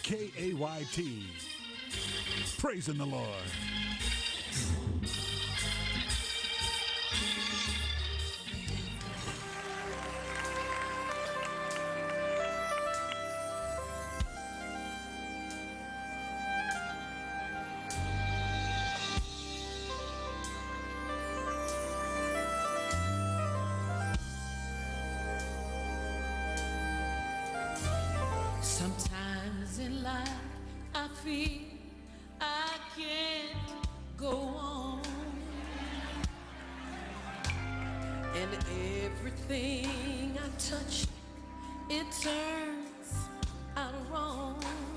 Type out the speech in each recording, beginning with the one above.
KAYT. Praising the Lord. Sometimes in life I feel I can't go on, and everything I touch, it turns out wrong.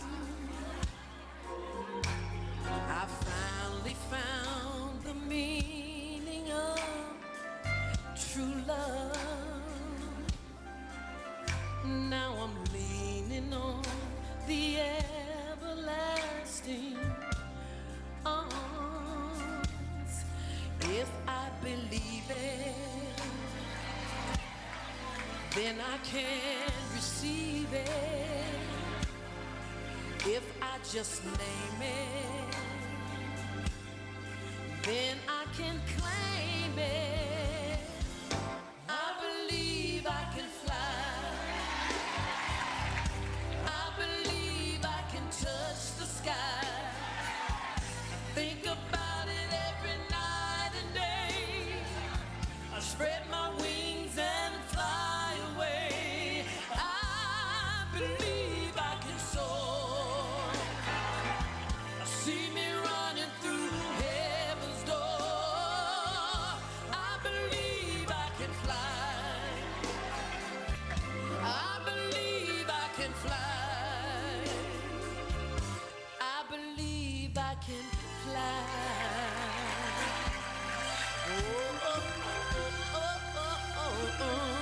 I finally found the meaning of true love. Now I'm leaning on the everlasting arms. If I believe it, then I can receive it. If I just name it, then I can claim it. I believe I can fly. I believe I can touch the sky. I think about it every night and day. I spread my wings and fly away. I believe I can soar. I see me running through heaven's door. I believe I can fly. I believe I can fly. I believe I can fly. Oh, oh, oh, oh, oh,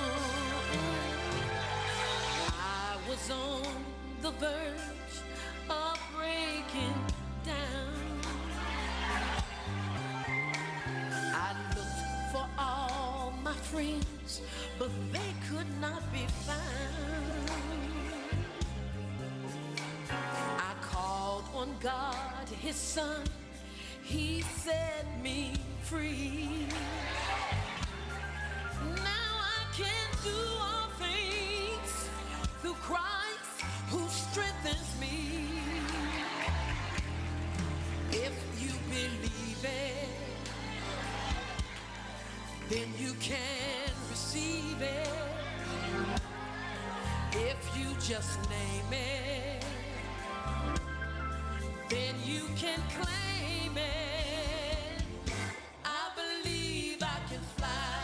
oh. I was on the verge of breaking down. I looked for all my friends, but they could not be found. I called on God, His Son, He set me free. Now I can do all things through Christ who strengthens me. If you believe it, then you can receive it. If you just name it, then you can claim it. I believe I can fly.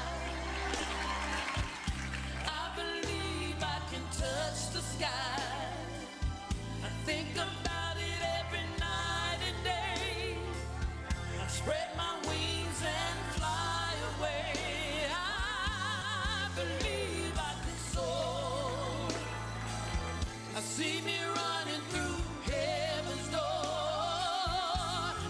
I believe I can touch the sky. I think about it every night and day. I spread my wings and fly away. I believe I can soar. I see me running through heaven's door.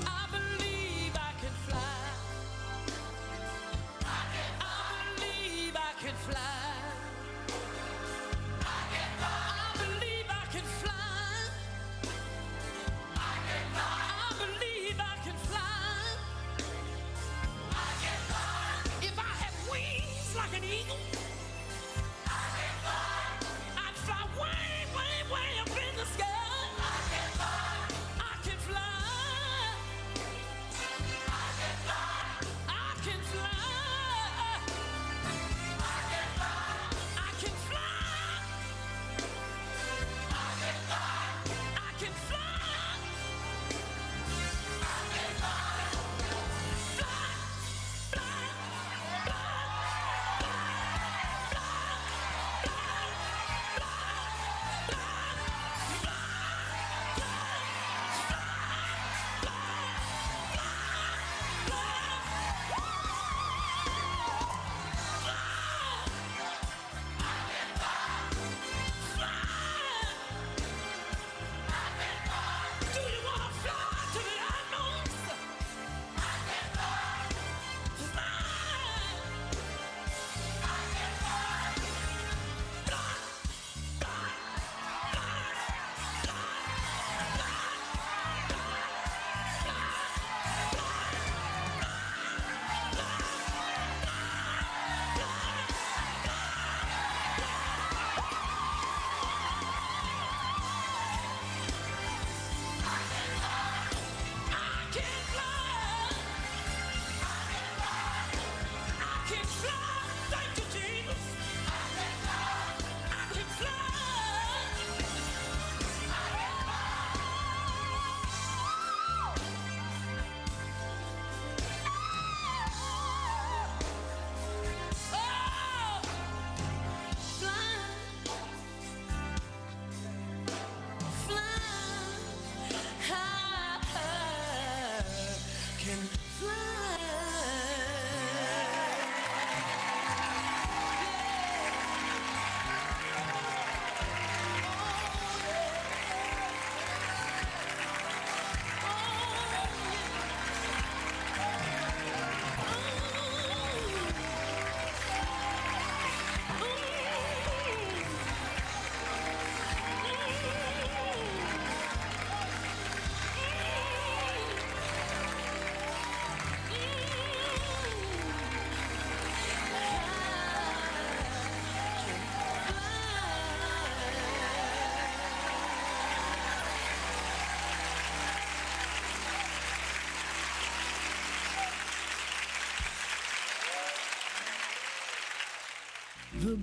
The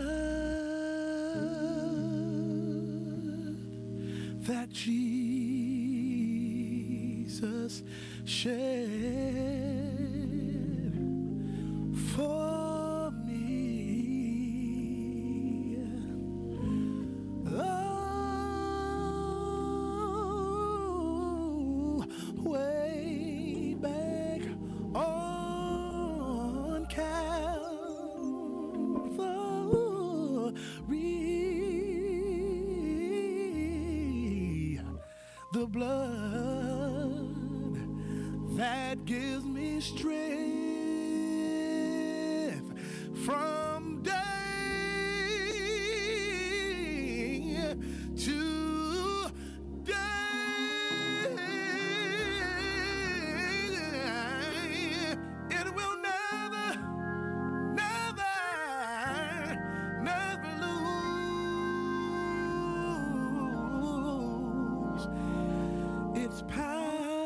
blood that Jesus shed for me. Oh, way back on Calvary, the blood that gives me strength from day to day. It will never, never, never lose its power.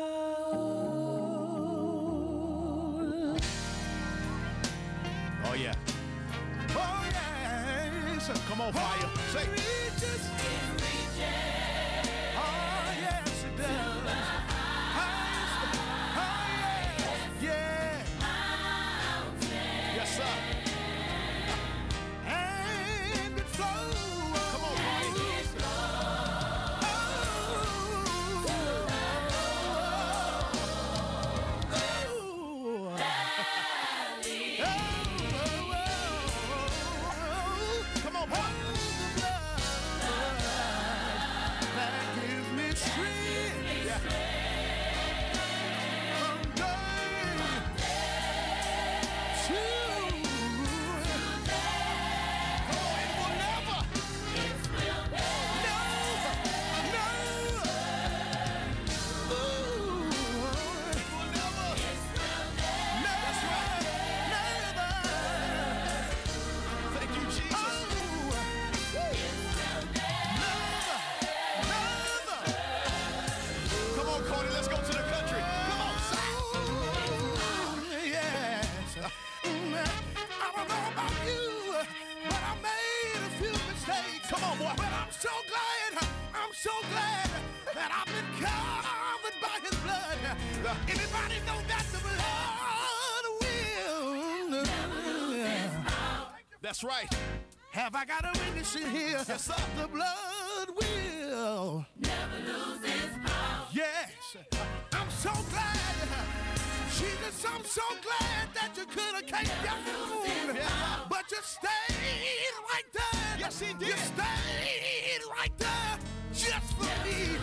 Oh, yeah. Oh, yes. Come on, fire. Say. It reaches. Oh, yes, it does. Highest. Oh, yes. Yeah. Yes, sir. And it flows. Come on, fire. Come on, boy. That gives me strength. Yeah. From day to Come on, it will never. That's right. Thank you, Jesus. Come on, Cody, let's go to the country. Come on, say. Yes. I don't know about you, but I made a few mistakes. Come on, boy. But I'm so glad that I've been covered by his blood. Anybody know that the blood will? That's right. Have I got a witness in here? Yes, sir. The blood will never lose its power. Yes. I'm so glad. Jesus, I'm so glad that you could have came down. Yeah. But you stayed right there. Yes, he did. You stayed right there just for me.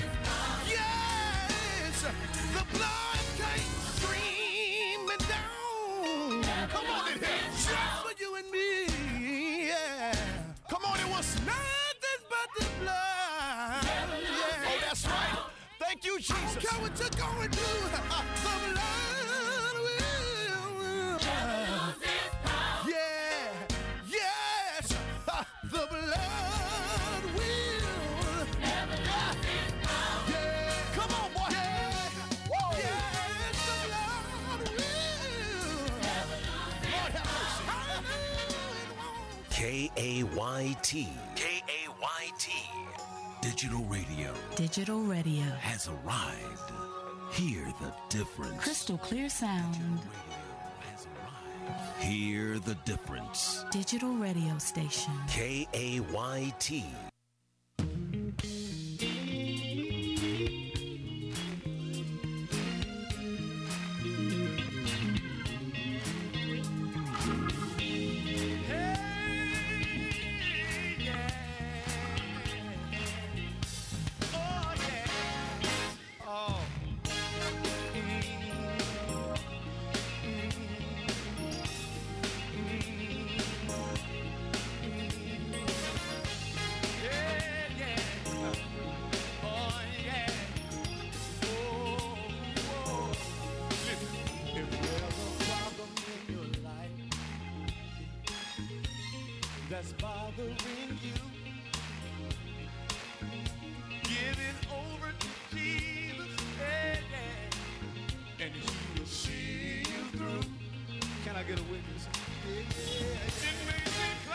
Yes. The blood came streaming down. Come on in here. Just for you and me. Yeah. Come on, it was. Nothing but the blood. Yeah. Oh, that's right. Thank you, I don't Jesus. care what you're going through. The blood will. Yeah. Yes. The blood will. Yeah. Come on, boy. Woo. Yes, the blood will. Lord have mercy. KAYT. KAYT. Digital radio Digital radio. has arrived. Hear the difference. Crystal clear sound. Has arrived. Hear the difference. Digital radio station. KAYT. That's bothering you. Give it over to Jesus, and He will see you through. Can I get a witness? It may seem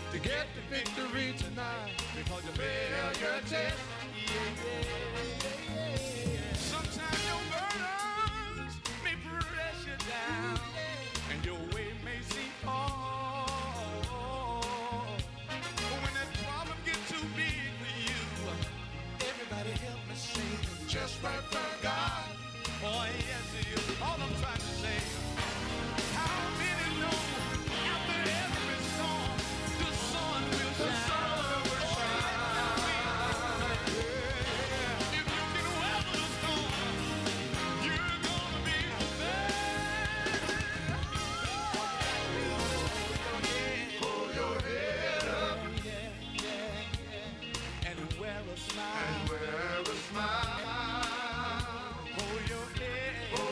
to get the victory tonight. Because you failed your test. Sometimes your burdens may press you down, and your way may seem hard. But when that problem gets too big for you, everybody help me sing. Just right for God. Oh yes, it is. All I'm trying to say. How many know after every storm, the sun will shine? If you can weather the storm, you're gonna be prepared. Hold your head up, and wear a smile. Hold your head up,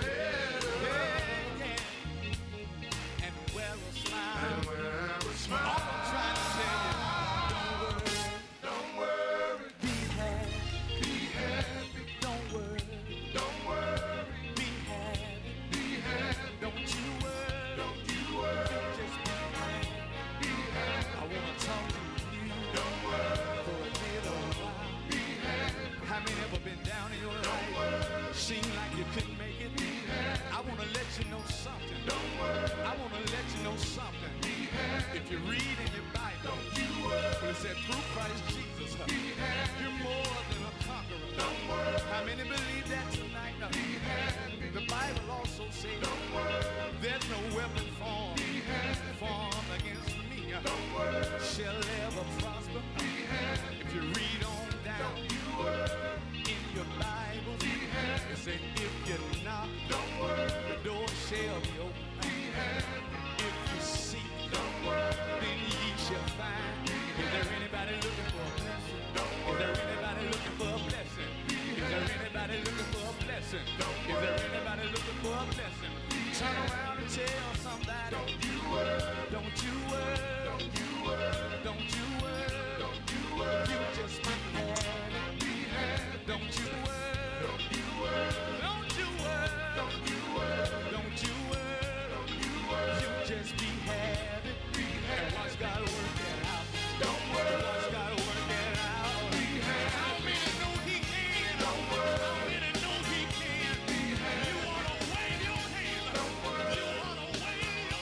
and wear a smile. All I'm trying to tell you, don't worry, be happy, don't worry, be happy, don't you worry, just be happy. I wanna talk to you, for a little while. How many ever been down in your life? Seem like you couldn't make it. I wanna let you know something. I wanna let you know something. If you read in your Bible, it said through Christ Jesus, you're more than a conqueror. How many believe that tonight? The Bible also says there's no weapon formed against me shall ever prosper. If you read on down in your Bible, it says if you knock, the door shall be open. If you seek, then ye shall find. Is there anybody looking for a blessing? Is there anybody looking for a blessing? Is there anybody looking for a blessing? Is there anybody looking for a blessing? Turn around and tell somebody. Don't you worry. Don't you worry. Don't you worry. Don't you worry. Don't you worry. You just be happy. Don't you worry. Don't you worry. Don't you worry. Don't you worry. Don't you worry. Don't you worry. You just be happy. And watch God work it out. Don't worry. Watch God work it out. Be happy. How many know He can? Don't worry. How many know He can? Be happy. You wanna wave your hand? Don't worry. You wanna wave your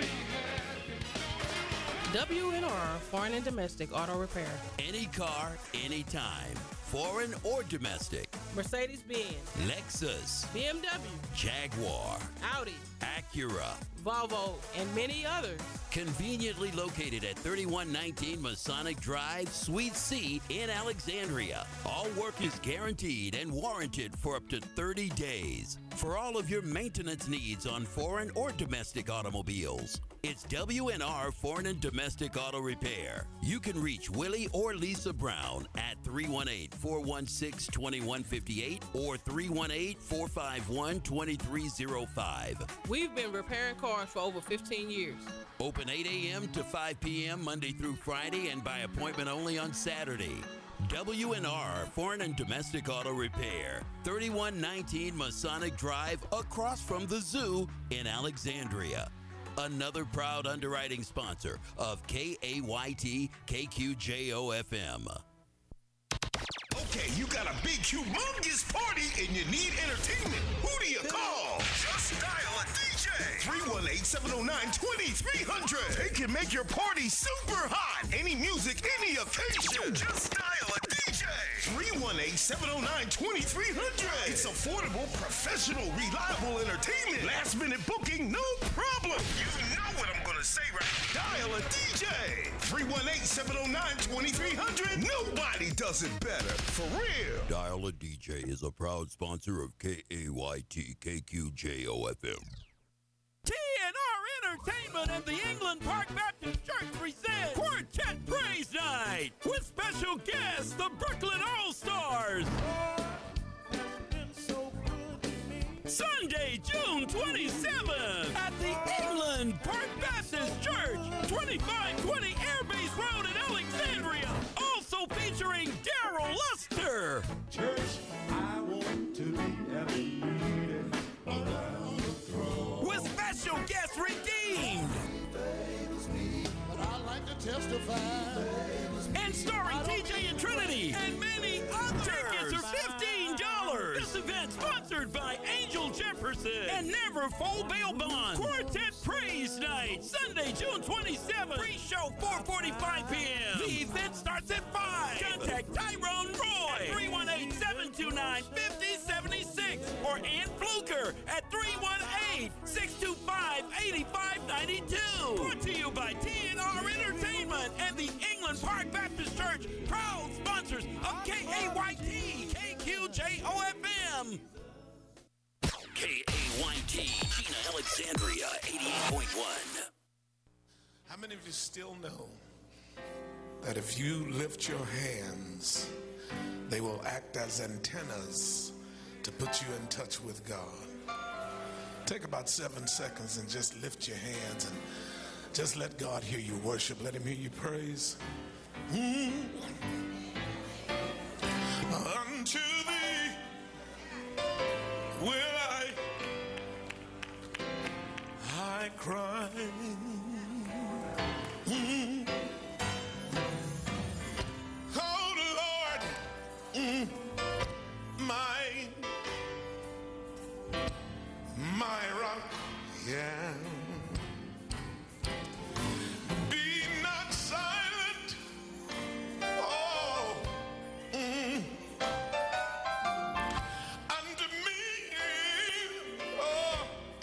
hand? WNR Foreign and Domestic Auto Repair. Any car, anytime. Foreign or domestic. Mercedes-Benz, Lexus, BMW, Jaguar, Audi, Acura, Volvo, and many others. Conveniently located at 3119 Masonic Drive, Suite C in Alexandria. All work is guaranteed and warranted for up to 30 days. For all of your maintenance needs on foreign or domestic automobiles, it's WNR Foreign and Domestic Auto Repair. You can reach Willie or Lisa Brown at 318-416-2158 or 318-451-2305. We've been repairing cars for over 15 years. Open 8 a.m. to 5 p.m. Monday through Friday and by appointment only on Saturday. WNR Foreign and Domestic Auto Repair, 3119 Masonic Drive, across from the zoo in Alexandria. Another proud underwriting sponsor of KAYT KQJO FM. Okay, you got a big, humongous party and you need entertainment. Who do you call? Just dial a DJ. 318-709-2300. They can make your party super hot. Any music, any occasion. Just dial a DJ. 318-709-2300. It's affordable, professional, reliable entertainment. Last minute booking, no problem. You know what I'm gonna say, right? Dial a DJ. 318-709-2300. Nobody does it better. For real. Dial a DJ is a proud sponsor of KAYT KQJO FM. TNR Entertainment and the England Park Baptist Church presents Quartet Praise Night with special guests, the Brooklyn All-Stars. Sunday, June 27th at the England Park Baptist Church, 2520 Airbase Road in Alexandria. Also featuring Daryl Luster. Church, I want to be elevated around the throne. With special guests Redeemed. But I like to testify. And starring TJ and Trinity and many others. Tickets are $15. This event sponsored by Angel Jefferson and Never Full Bail Bond. Quartet Praise Night, Sunday, June 27th. Pre-show 4:45 p.m. The event starts at 5. Contact Tyrone Roy at 318-729-5076 or Ann Fluker at 318-625-8592. Brought to you by TNR Entertainment and the England Park Baptist Church, proud sponsors of KAYT, KQJOFM. KAYT, Gina Alexandria, 88.1. How many of you still know that if you lift your hands, they will act as antennas to put you in touch with God? Take about 7 seconds and just lift your hands and just let God hear you worship. Let him hear you praise. Unto thee will I cry. Oh Lord, my rock, yeah. Be not silent, oh, unto me, oh,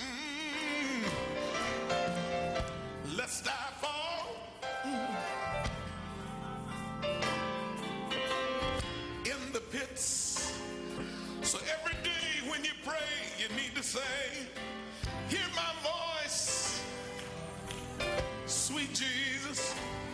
lest I fall in the pits. So every day when you pray, you need to say, hear my voice, sweet Jesus,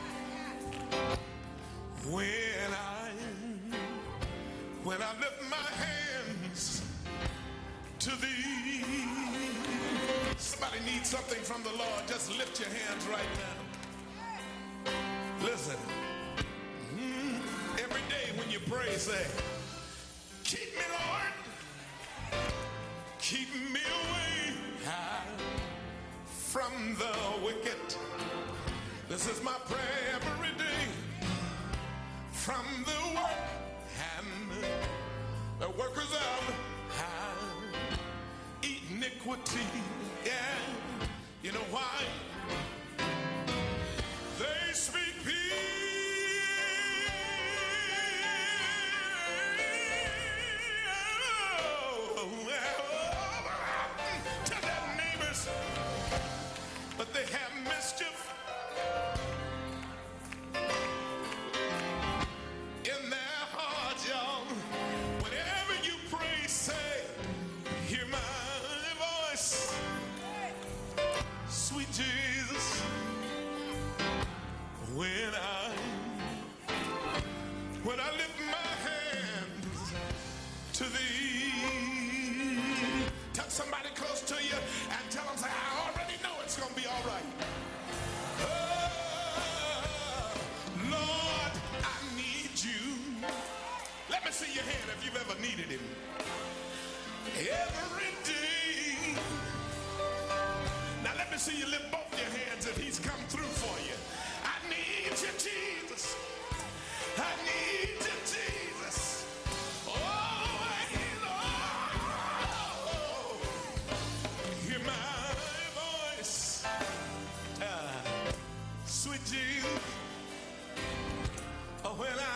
when I lift my hands to thee. Somebody needs something from the Lord. Just lift your hands right now. Listen. Every day when you pray, say, keep me, Lord. Keep me away from the wicked. This is my prayer every day. From the work and the workers of iniquity. Yeah, you know why? They speak peace to their neighbors, but they have mischief in their hearts, y'all. Whenever you pray, say, hear my voice, sweet Jesus, when I lift my hands to thee. Tell somebody close to you and tell them, say, I already know it's gonna be all right. Oh, Lord, I need you. Let me see your hand if you've ever needed him. Every day. Now let me see you lift both your hands if he's come through for you. I need you, Jesus. I need you, Jesus. Oh, hear my voice. Sweet Jesus. Oh,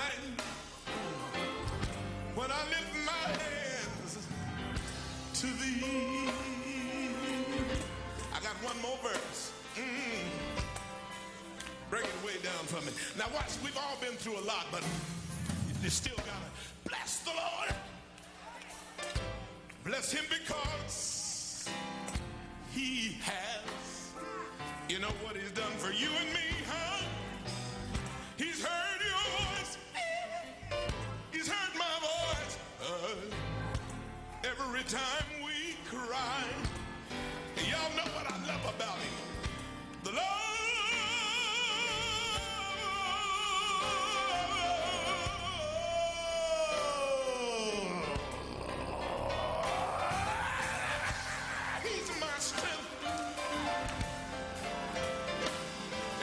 when I lift my hands to thee. I got one more verse. Bring it way down from me. Now watch, we've all been through a lot, but you still gotta bless the Lord. Bless him because he has. You know what he's done for you and me, huh? He's heard your voice. He's heard my voice. Every time we cry. Y'all know what I love about him. The Lord. He's my strength.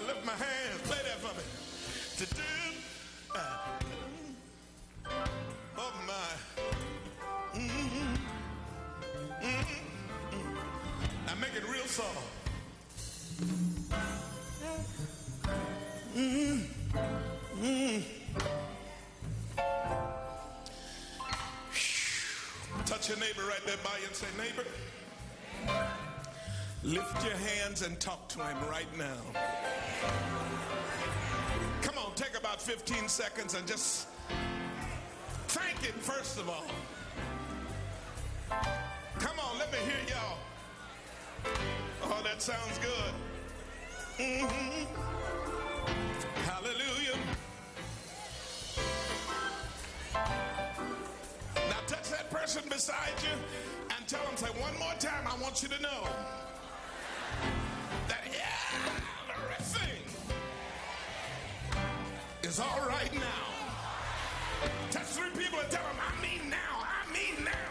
lift my hands. Play that for me. To do. Oh my. Now make it real soft. Touch your neighbor right there by you and say, neighbor, lift your hands and talk to him right now. Come on, take about 15 seconds and just thank him first of all. Come on, let me hear y'all. Oh, that sounds good. Hallelujah. Now touch that person beside you and tell them, say one more time, I want you to know that everything is all right now. Touch 3 people and tell them, I mean now, I mean now.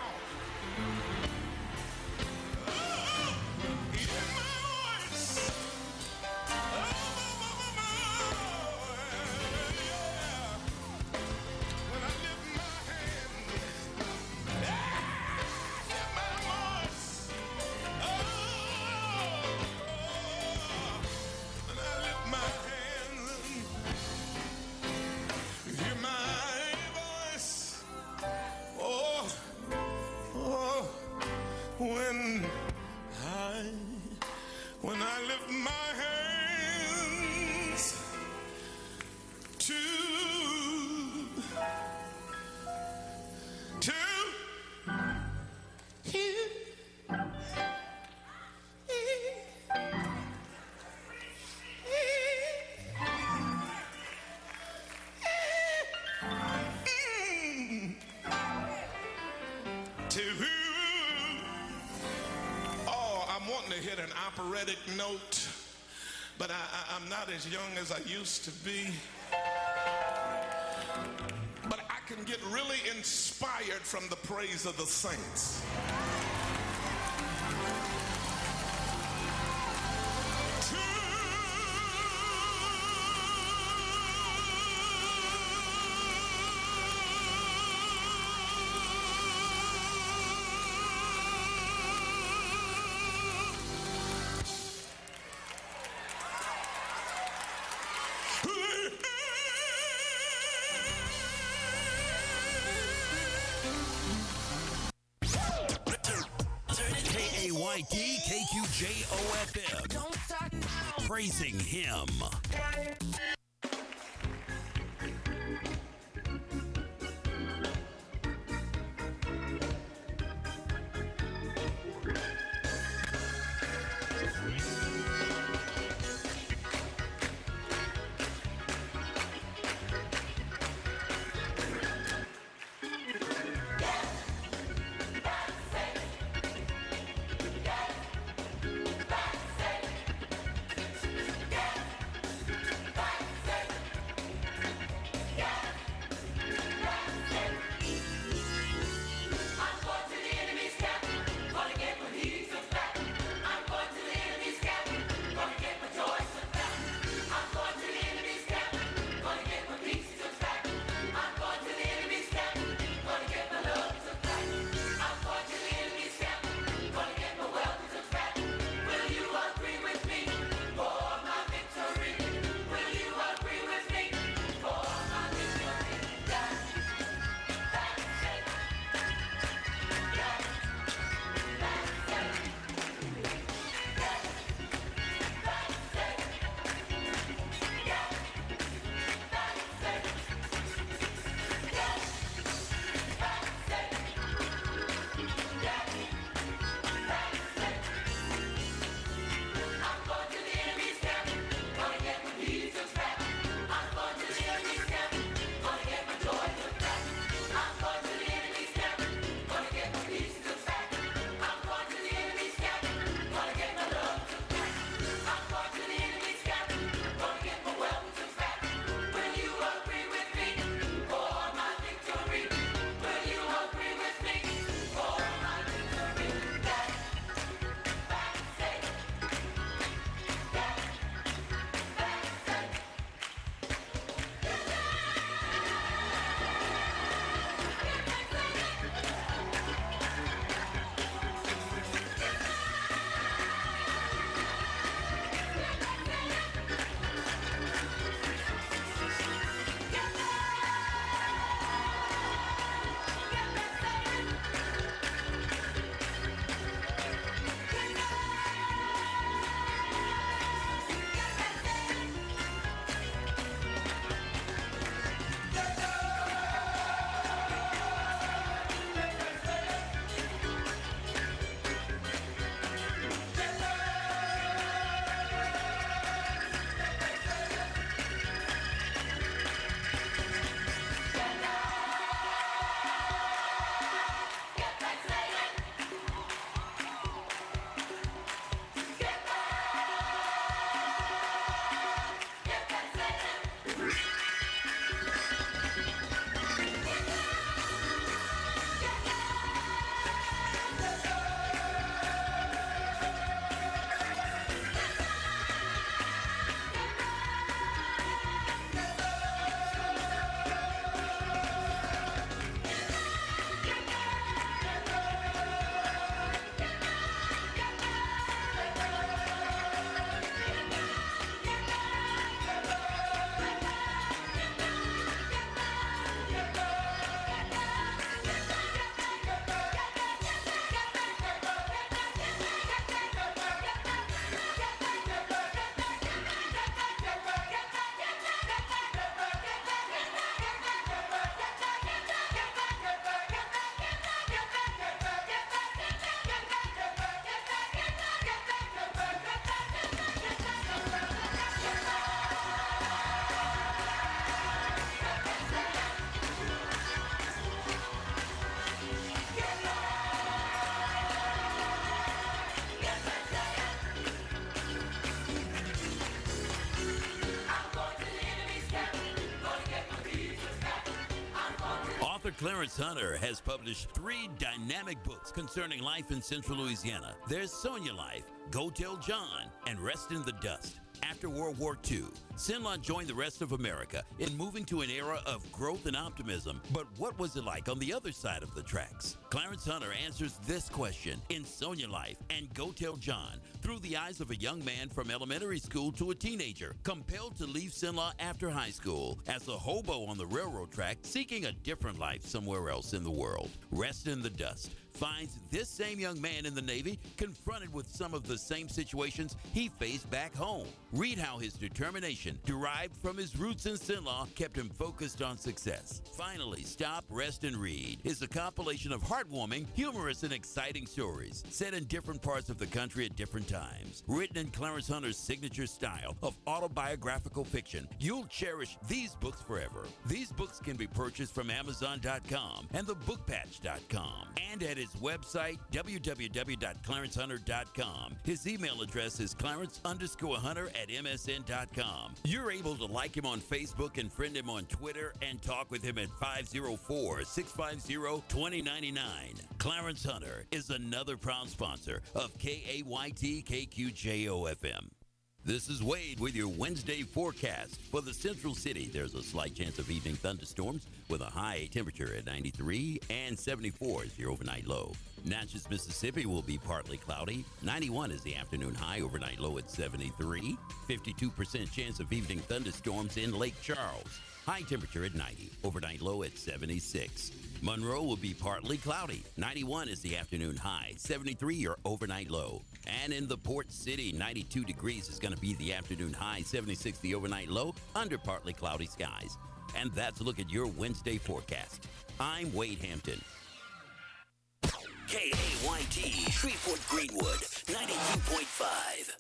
When I lift my hands to you. To hit an operatic note, but I'm not as young as I used to be. But I can get really inspired from the praise of the saints. KQJOFM. Praising him. Clarence Hunter has published 3 dynamic books concerning life in Central Louisiana. There's Sonia Life, Go Tell John, and Rest in the Dust. After World War II, Sinlaw joined the rest of America in moving to an era of growth and optimism. But what was it like on the other side of the tracks? Clarence Hunter answers this question in Sonia Life and Go Tell John through the eyes of a young man from elementary school to a teenager, compelled to leave Sinlaw after high school as a hobo on the railroad track, seeking a different life somewhere else in the world. Rest in the Dust finds this same young man in the Navy confronted with some of the same situations he faced back home. Read how his determination, derived from his roots in Sinlaw, kept him focused on success. Finally, Stop, Rest, and Read is a compilation of heartwarming, humorous, and exciting stories set in different parts of the country at different times. Written in Clarence Hunter's signature style of autobiographical fiction, you'll cherish these books forever. These books can be purchased from Amazon.com and thebookpatch.com and at his website, www.clarencehunter.com. His email address is clarence_hunter@msn.com. You're able to like him on Facebook and friend him on Twitter and talk with him at 504-650-2099. Clarence Hunter is another proud sponsor of KAYT KQJO FM. This is Wade with your Wednesday forecast. For the Central City, there's a slight chance of evening thunderstorms with a high temperature at 93 and 74 is your overnight low. Natchez, Mississippi will be partly cloudy. 91 is the afternoon high, overnight low at 73. 52% chance of evening thunderstorms in Lake Charles. High temperature at 90, overnight low at 76. Monroe will be partly cloudy. 91 is the afternoon high, 73 your overnight low. And in the Port City, 92 degrees is going to be the afternoon high, 76 the overnight low, under partly cloudy skies. And that's a look at your Wednesday forecast. I'm Wade Hampton. KAYT, Shreveport Greenwood, 92.5.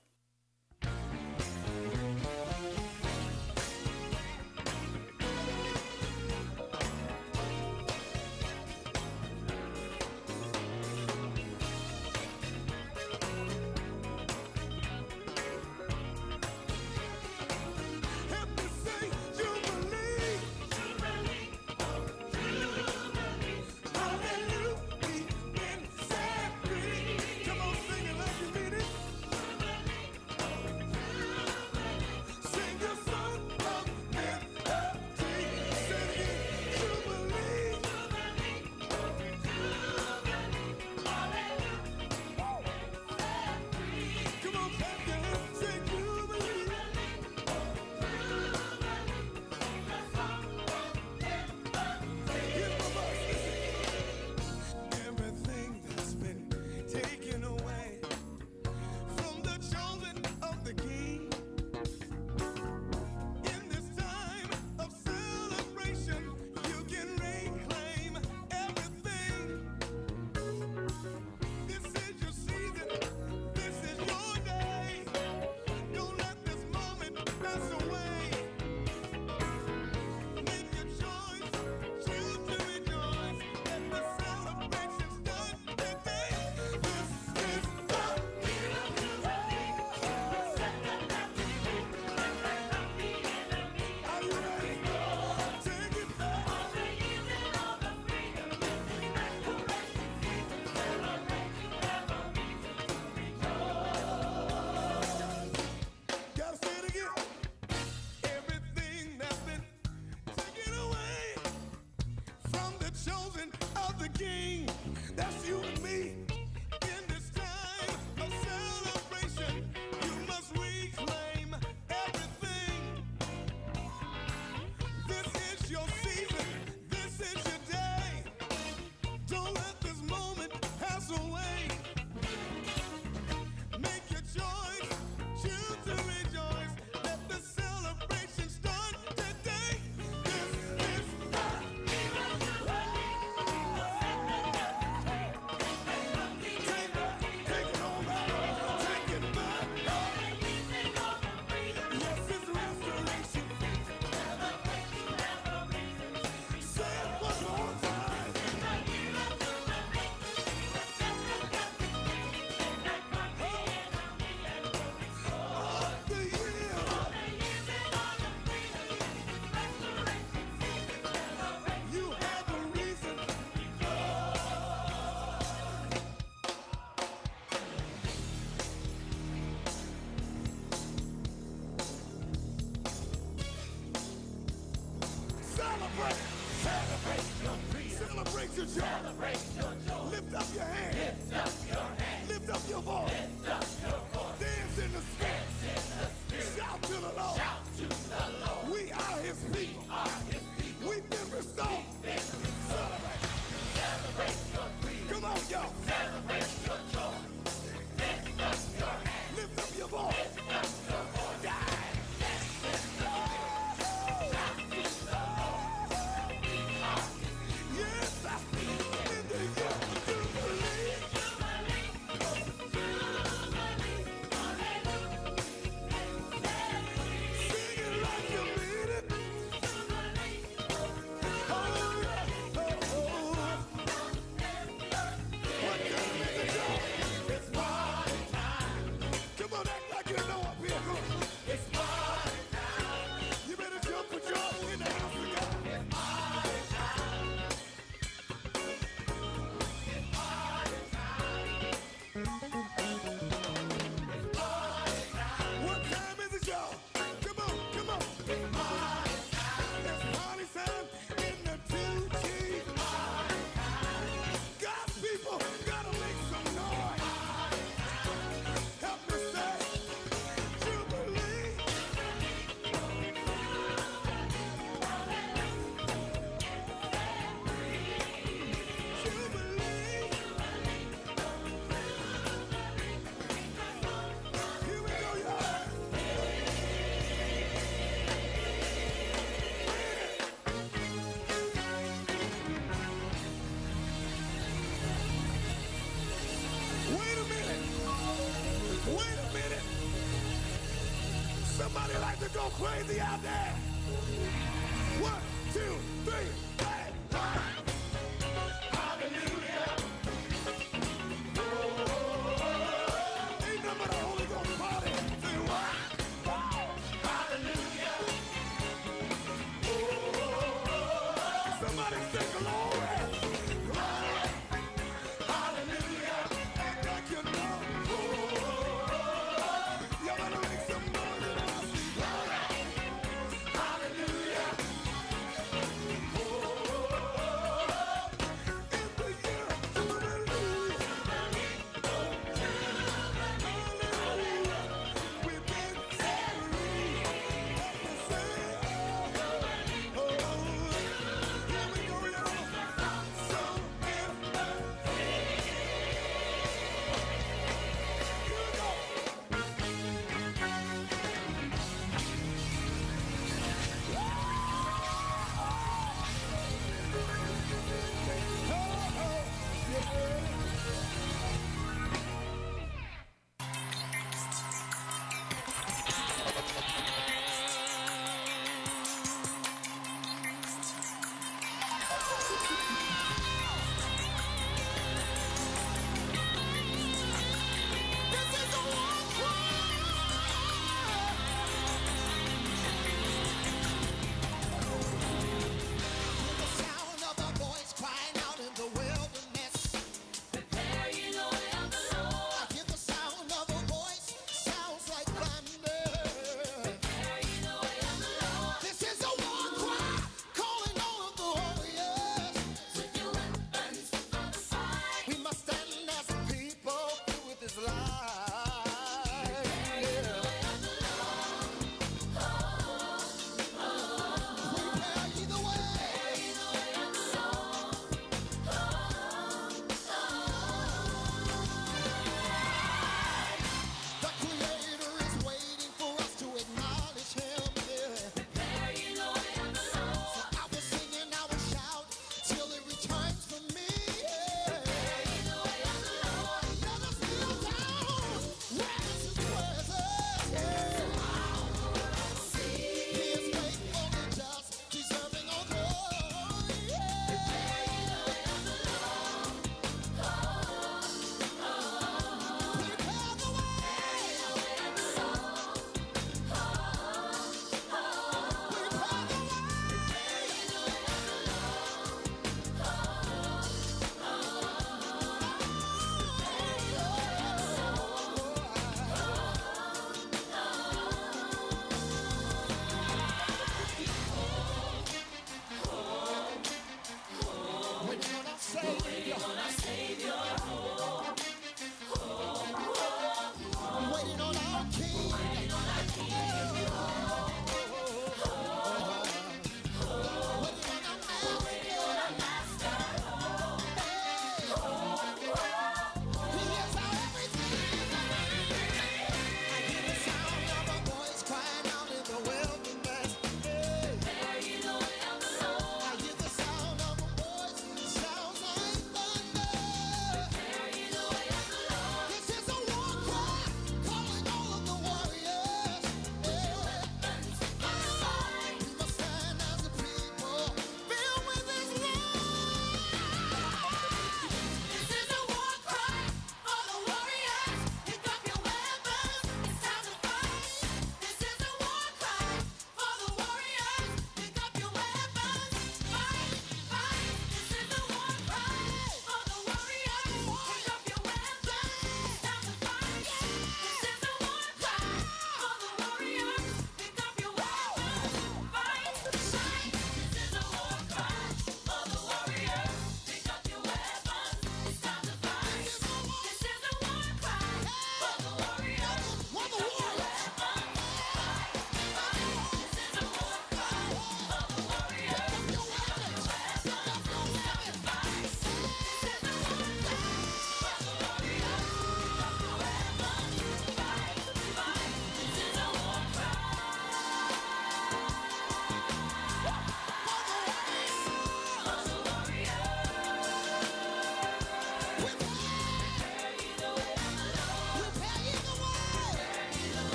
Celebrate. Celebrate your freedom. Celebrate your joy. Celebrate your joy. Lift up your hand. Lift up your hand. Lift up your voice. Lift up your voice. Dance in the spirit. Dance in the spirit. Shout to the Lord. Shout to the Lord. We are his people. We are his people. We've been restored. We've been restored. Celebrate. Celebrate your freedom. Come on, y'all. Celebrate your joy. Lift up your hand. Lift up your voice. Lift up your voice. Die. Somebody like to go crazy out there. 1, 2, 3, hey, hey. Hallelujah. Oh, ain't nothing but a Holy Ghost party. Say what? Hallelujah. Oh, somebody say glory. Glory. Hallelujah. Act like you know. Oh, you better make some noise in the house. Hallelujah. Oh,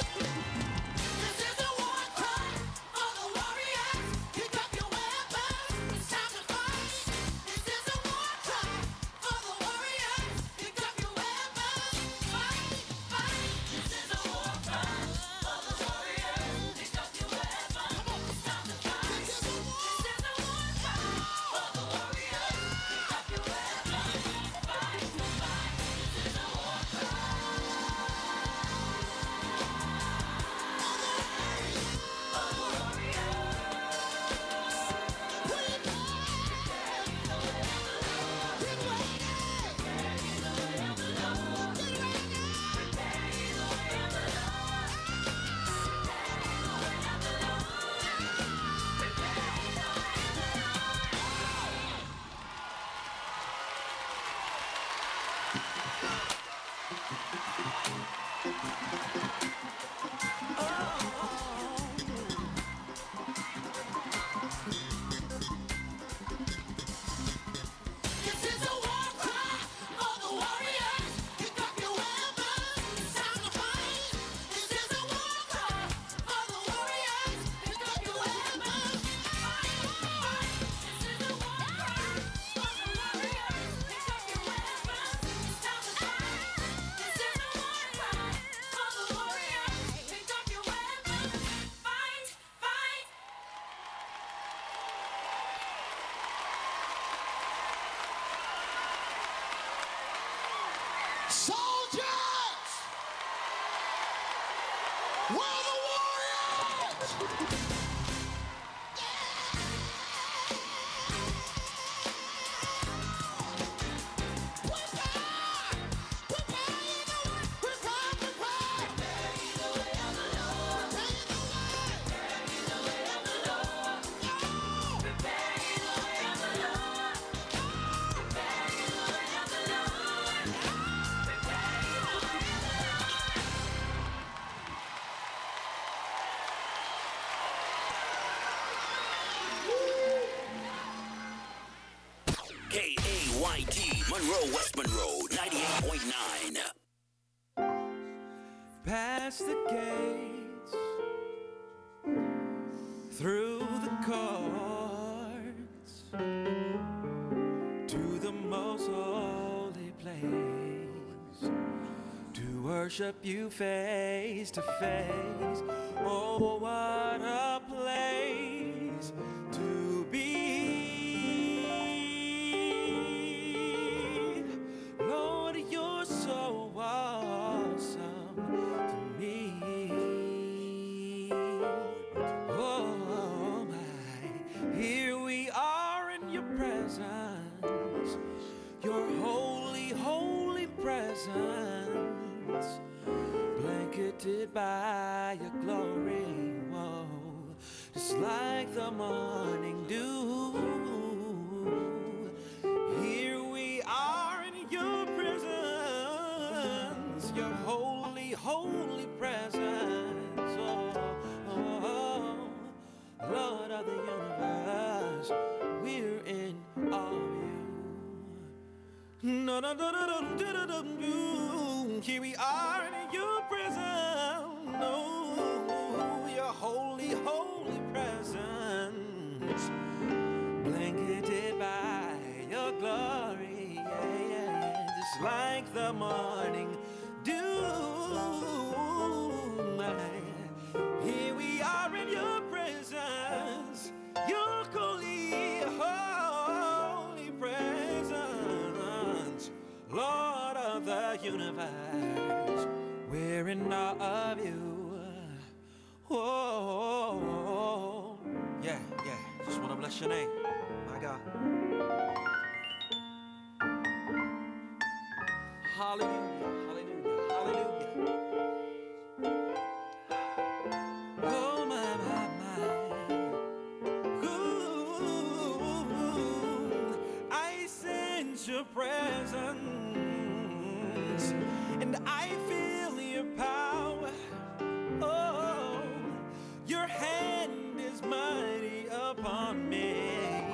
This is a war cry for the warriors. Pick up your weapons. It's time to fight. This is a war cry for the warriors. Pick up your weapons. Fight, fight. This is a war cry for the warriors. Pick up your weapons. It's time to fight. This is a war cry for the warriors. Pick up your weapons. Fight, fight. This is a war cry. This is a war cry for the warriors. Pick up your weapons. It's time to fight. This is a war cry for the warriors. Pick up your weapons. Fight, fight. This is a war cry for the warriors. Pick up your weapons. It's time to fight. This is a war cry for the warriors. Pick up your weapons. Fight, fight. Soldiers! We're the warriors! KAYT, Monroe, West Monroe, 98.9. Past the gates, through the courts, to the most holy place, to worship you face to face. Oh, what a place to be. Lord, you're so awesome to me. Oh my, here we are in your presence, your holy, holy presence, blanketed by your glory. Whoa, just like the morning dew. Here we are in your presence, your holy, holy presence. Oh, oh, oh, Lord of the universe, we're in awe of you. No, no, no, no, no, no, no, no, no. Here we are in your presence. No, your holy, holy presence, blanketed by your glory, yeah, yeah, yeah. Just like the morning dew. Here we are in your presence, your holy, holy presence, Lord of the universe, we're in awe of you. Oh, yeah, yeah, just want to bless your name, my God. Hallelujah, hallelujah, hallelujah. Oh, my, my, my. Ooh, I sense your presence, and I feel your power. Oh, your hand is mighty upon me.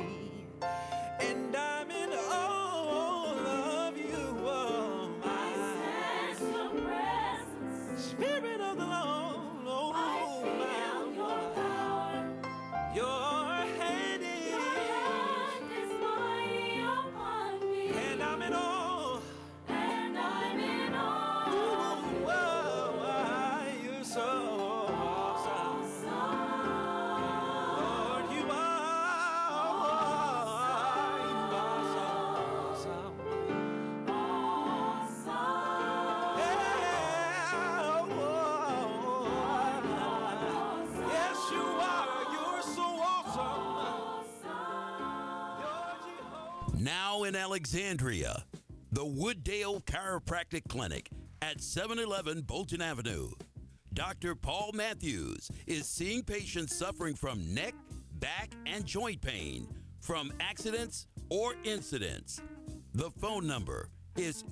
in Alexandria, the Wooddale Chiropractic Clinic at 711 Bolton Avenue. Dr. Paul Matthews is seeing patients suffering from neck, back, and joint pain from accidents or incidents. The phone number is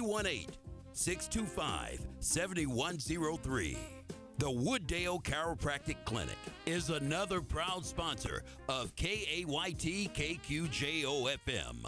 318-625-7103. The Wooddale Chiropractic Clinic is another proud sponsor of KAYT KQJO FM.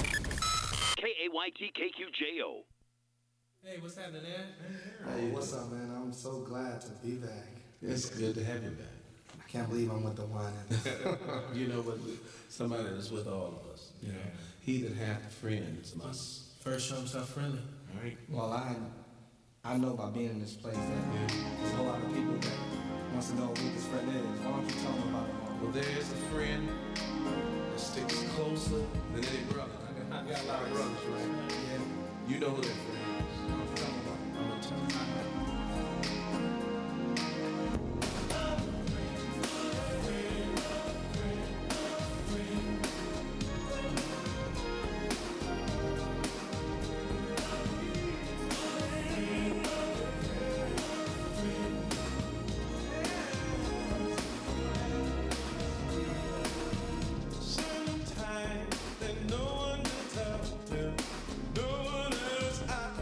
KAYT KQJO. Hey, what's happening, man? Hey, what's up, man? I'm so glad to be back. It's good to have you back. I can't believe I'm with the one. You know what? Somebody that's with all of us. You know, he that hath friends must first show himself friendly. All right. Well, I know by being in this place that there's a whole lot of people that wants to know who this friend is. Why don't you tell them about it? Well, there's a friend that sticks closer than any brother. I got a lot of brothers, right? Yeah. You know who that friend is. I'm gonna tell you. Sometimes there's no one to talk to, no one else I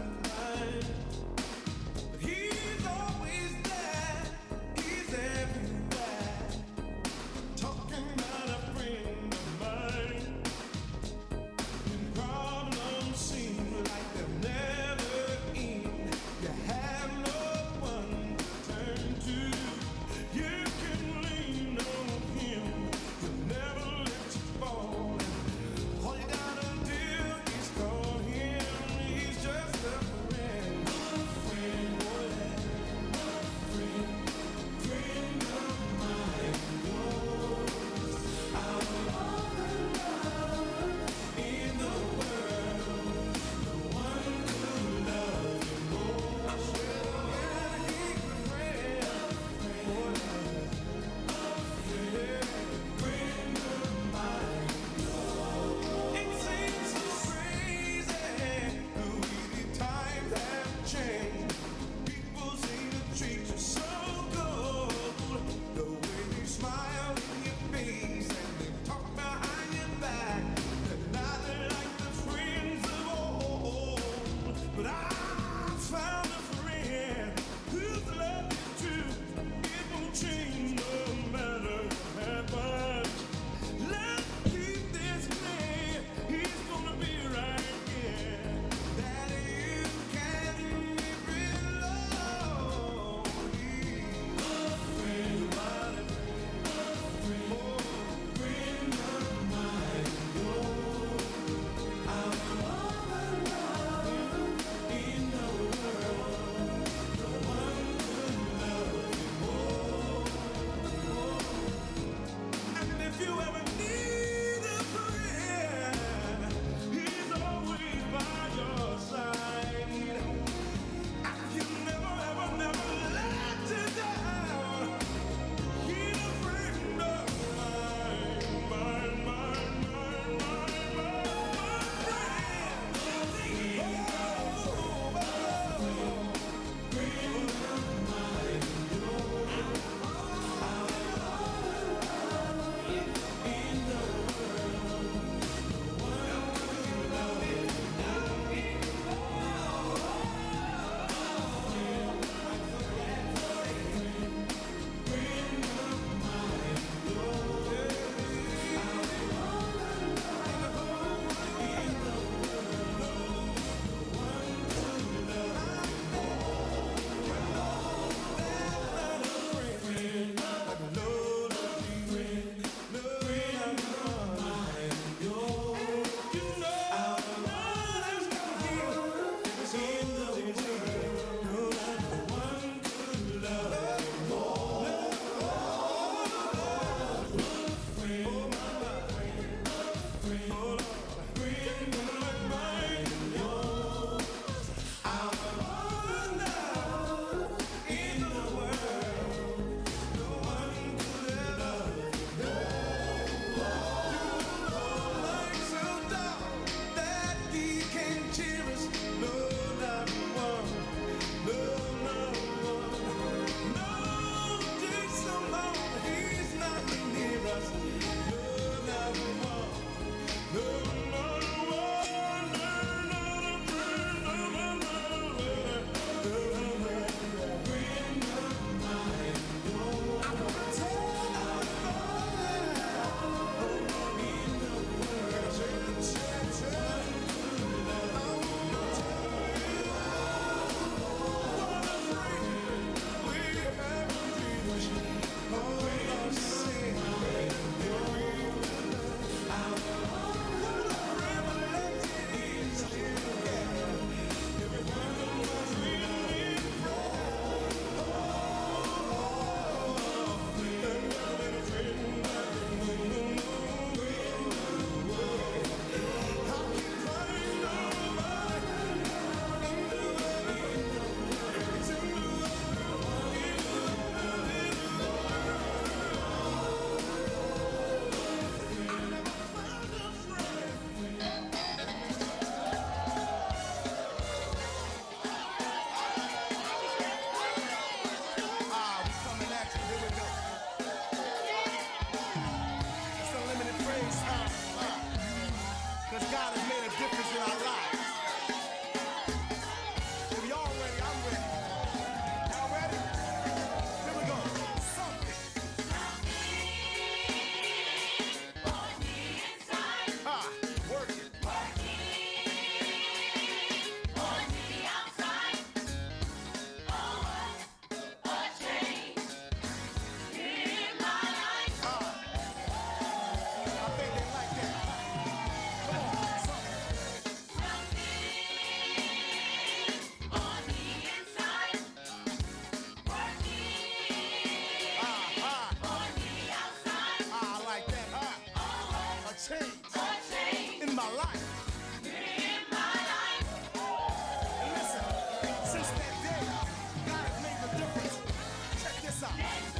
stop.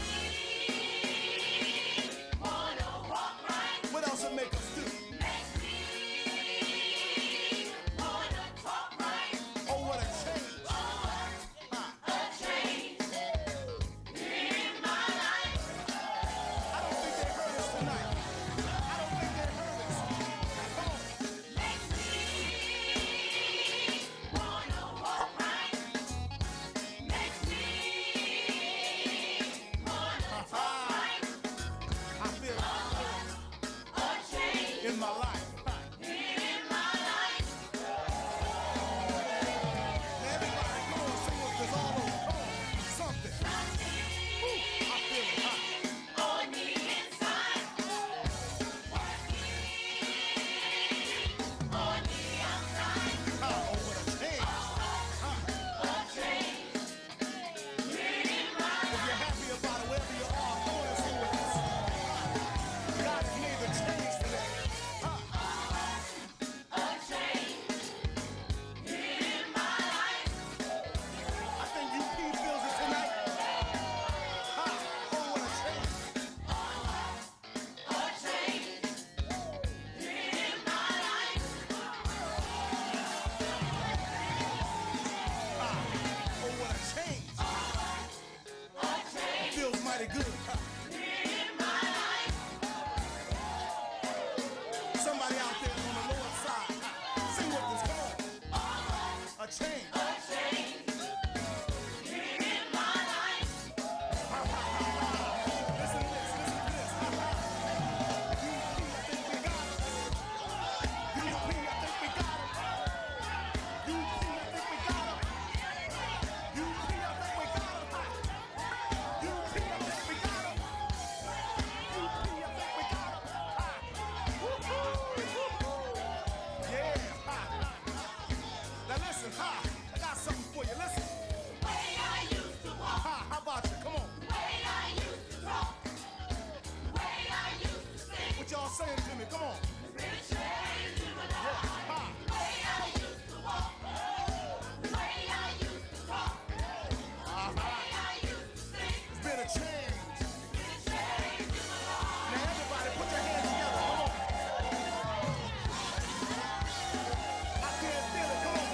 What else it make us do? Oh, what a change. I don't think they heard us tonight. I don't think they heard us. Come on. I feel in my life. Everybody, come on, sing with us all over. Come on, something. Ooh, I feel it. On the inside. On the outside. Oh, what a change. If you're happy about it, wherever you are, come on and sing with us. God has made the change today. I think UP feels it tonight. Oh, what a change. Oh, what a change. It feels mighty good. Somebody out there on the lower side, sing with us, come on. A change. Listen to this, listen to this. UP, I think we got him. UP, I think we got him. UP, I think we got him. UP, I think we got him. UP, I think we got him. Yeah. Now listen, I got something for you. Listen. How about you? Come on. What y'all saying to me? Come on. It's been a change. Now everybody put your hands together. Come on. I can't feel it. Come on.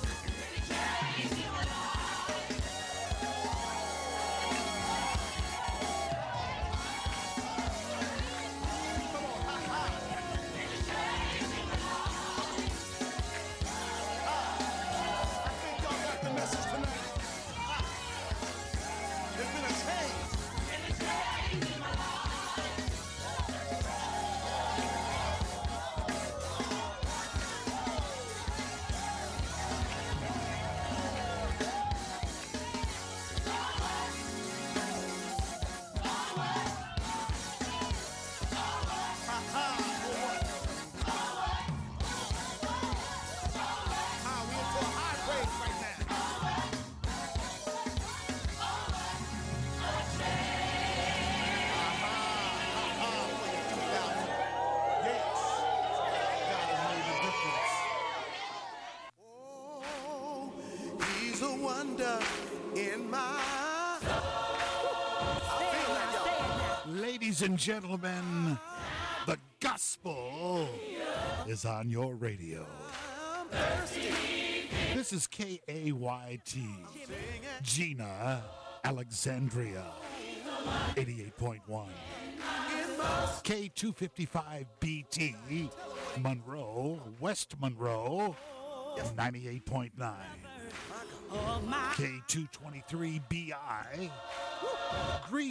Come on. I think y'all got the message tonight. There's been a change. We into a high praise right now. He's a wonder in my Ladies and gentlemen, the gospel is on your radio. This is KAYT, Gina, Alexandria, 88.1. K255BT, Monroe, West Monroe, 98.9. K223BI, Green.